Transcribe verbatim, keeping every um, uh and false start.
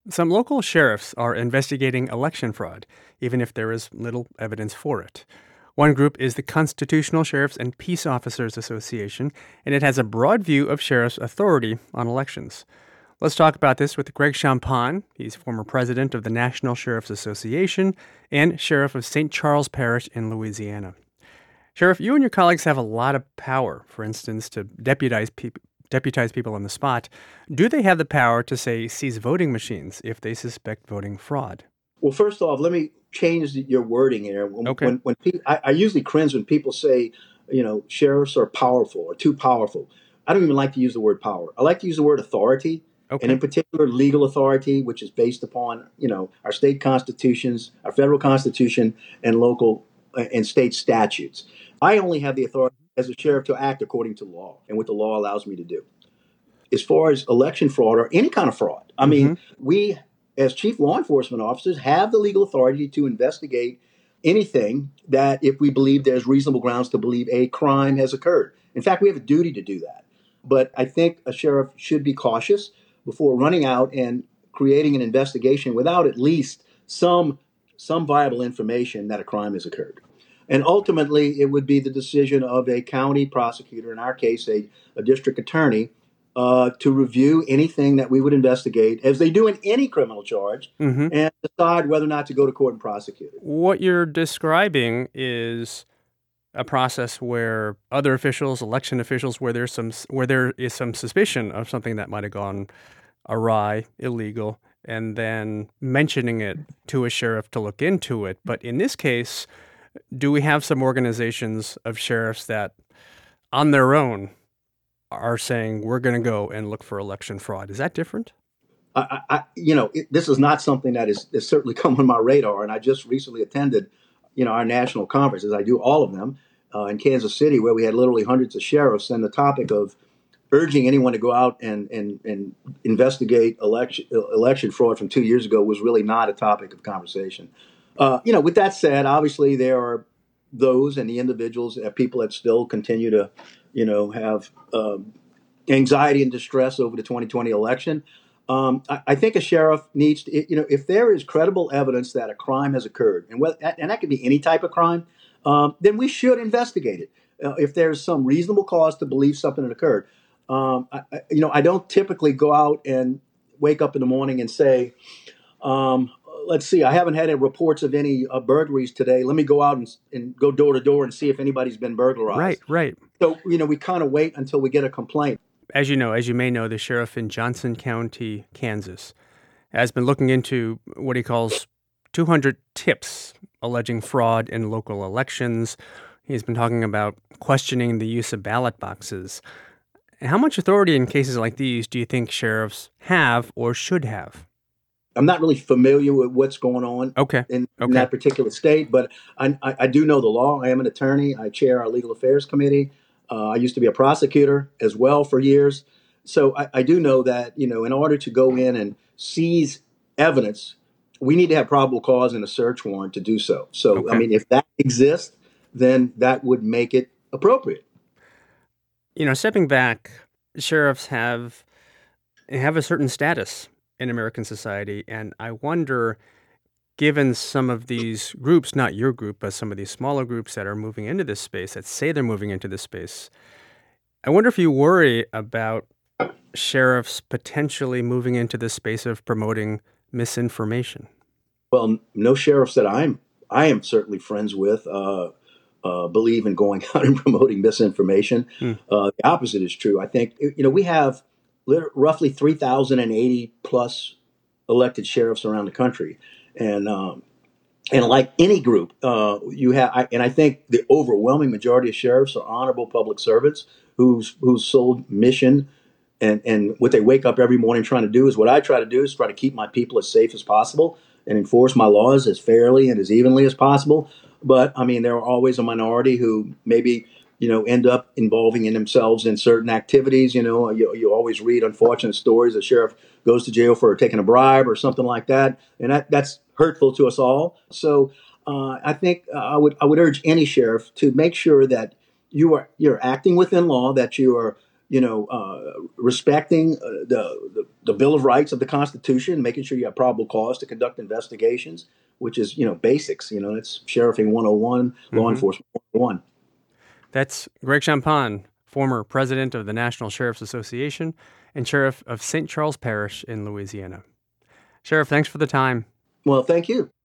Some local sheriffs are investigating election fraud, even if there is little evidence for it. One group is the Constitutional Sheriffs and Peace Officers Association, and it has a broad view of sheriff's authority on elections. Let's talk about this with Greg Champagne. He's former president of the National Sheriffs Association and sheriff of Saint Charles Parish in Louisiana. Sheriff, you and your colleagues have a lot of power, for instance, to deputize people. deputize people on the spot. Do they have the power to, say, seize voting machines if they suspect voting fraud? Well, first off, let me change your wording here. When, okay. When, when people, I, I usually cringe when people say, you know, sheriffs are powerful or too powerful. I don't even like to use the word power. I like to use the word authority, okay. and in particular, legal authority, which is based upon, you know, our state constitutions, our federal constitution, and local uh, and state statutes. I only have the authority as a sheriff to act according to law and what the law allows me to do. As far as election fraud or any kind of fraud, I mm-hmm. mean, we as chief law enforcement officers have the legal authority to investigate anything that if we believe there's reasonable grounds to believe a crime has occurred. In fact, we have a duty to do that. But I think a sheriff should be cautious before running out and creating an investigation without at least some some viable information that a crime has occurred. And ultimately, it would be the decision of a county prosecutor, in our case, a, a district attorney, uh, to review anything that we would investigate, as they do in any criminal charge, mm-hmm. and decide whether or not to go to court and prosecute it. What you're describing is a process where other officials, election officials, where there's some where there is some suspicion of something that might have gone awry, illegal, and then mentioning it to a sheriff to look into it. But in this case, do we have some organizations of sheriffs that, on their own, are saying we're going to go and look for election fraud? Is that different? I, I you know, it, this is not something that is, is certainly come on my radar. And I just recently attended, you know, our national conferences. I do all of them uh, in Kansas City, where we had literally hundreds of sheriffs, and the topic of urging anyone to go out and and, and investigate election election fraud from two years ago was really not a topic of conversation. Uh, you know, with that said, obviously there are those and the individuals, uh, people that still continue to, you know, have uh, anxiety and distress over the twenty twenty election. Um, I, I think a sheriff needs to, you know, if there is credible evidence that a crime has occurred, and what, and that could be any type of crime, um, then we should investigate it. Uh, if there's some reasonable cause to believe something had occurred. Um, I, I, you know, I don't typically go out and wake up in the morning and say, um, let's see, I haven't had any reports of any uh, burglaries today. Let me go out and, and go door to door and see if anybody's been burglarized. Right, right. So, you know, we kind of wait until we get a complaint. As you know, as you may know, the sheriff in Johnson County, Kansas, has been looking into what he calls two hundred tips alleging fraud in local elections. He's been talking about questioning the use of ballot boxes. How much authority in cases like these do you think sheriffs have or should have? I'm not really familiar with what's going on okay. in, okay. in that particular state, but I, I, I do know the law. I am an attorney. I chair our legal affairs committee. Uh, I used to be a prosecutor as well for years. So I, I do know that, you know, in order to go in and seize evidence, we need to have probable cause and a search warrant to do so. So, okay. I mean, if that exists, then that would make it appropriate. You know, stepping back, sheriffs have have a certain status in American society, and I wonder, given some of these groups, not your group, but some of these smaller groups that are moving into this space, that say they're moving into this space, I wonder if you worry about sheriffs potentially moving into this space of promoting misinformation. Well, no sheriffs that I'm I am certainly friends with uh, uh, believe in going out and promoting misinformation. Hmm. Uh, the opposite is true. I think, you know, we have roughly three thousand eighty plus elected sheriffs around the country. And um, and like any group, uh, you have, I, and I think the overwhelming majority of sheriffs are honorable public servants whose whose sole mission and, and what they wake up every morning trying to do is what I try to do is try to keep my people as safe as possible and enforce my laws as fairly and as evenly as possible. But I mean, there are always a minority who maybe, you know, end up involving in themselves in certain activities. You know, you, you always read unfortunate stories. A sheriff goes to jail for taking a bribe or something like that. And that, that's hurtful to us all. So uh, I think uh, I would I would urge any sheriff to make sure that you are you're acting within law, that you are you know, uh, respecting uh, the, the the Bill of Rights of the Constitution, making sure you have probable cause to conduct investigations, which is, you know, basics. You know, it's sheriffing one oh one, law Mm-hmm. enforcement one oh one. That's Greg Champagne, former president of the National Sheriff's Association and sheriff of Saint Charles Parish in Louisiana. Sheriff, thanks for the time. Well, thank you.